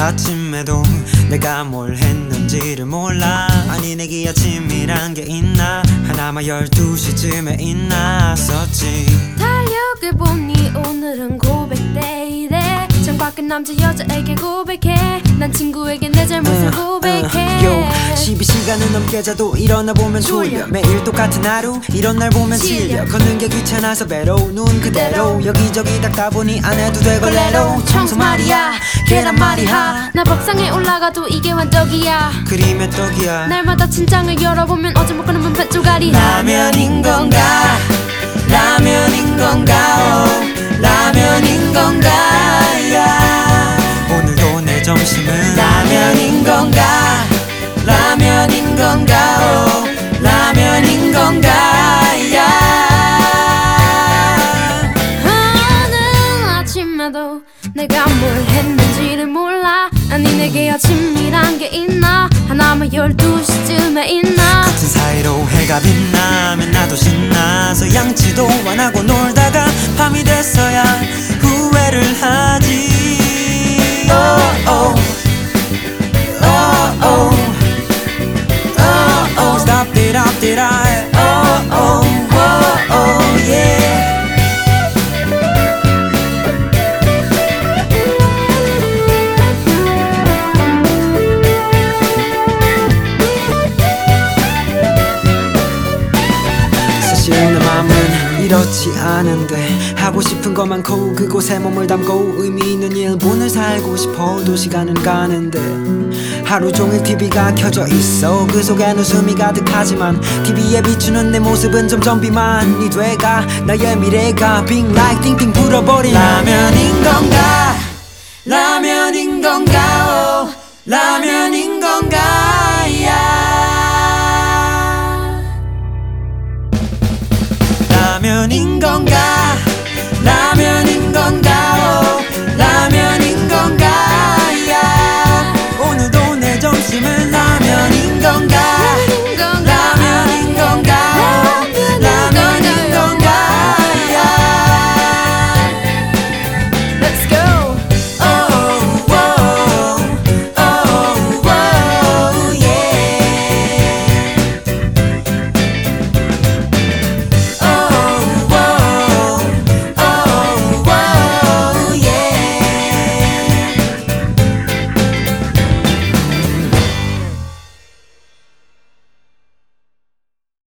아침에도 내가 뭘 했는지를 몰라. 아니 내게 아침이란 게 있나. 하나만 12시쯤에 있났었지. 달력을 보니 오늘은 고백데이래. 창밖에 남자 여자에게 고백해. 난 친구에게 내 잘못을 고백해. 12시간은 넘게 자도 일어나 보면 졸려. 매일 똑같은 하루 이런 날 보면 질려. 걷는 게 귀찮아서 배로 눈 그대로 여기저기 닦다 보니 안 해도 돼 걸레로. 청소 말이야 계란 말이야. 나 밥상에 올라가도 이게 완벽이야. 그림의 떡이야. 날마다 침장을 열어보면 어제 먹고는 면 뱃조가리. 라면인 건가 라면인 건가 라면인 건가 야. 오늘도 내 점심은 라면인 건가 라면인 건가 라면인 건가 야. 오늘 아침에도 내가 뭘 했는지를 몰라. 아니 내게 아침이란 게 있나. 하나만 12시쯤에 있나. 같은 사이로 해가 빛나면 나도 신나서 양치도 안 하고 놀다가 밤이 됐어야 후회를 하지. Oh, oh. Oh, oh. Oh, oh. Stop it, up it, I. Oh, oh. Oh, oh, yeah. 사실 내 맘은 이렇지 않은데 하고 싶은 것 많고 그곳에 몸을 담고 의미 있는 일본을 살고 싶어도 시간은 가는데 하루 종일 TV가 켜져 있어. 그 속엔 웃음이 가득하지만 TV에 비추는 내 모습은 점점 비만이 돼가. 나의 미래가 빙 like 띵띵 불어버린 라면인 건가 라면인 건가 라면인 건가 야. 라면인 건가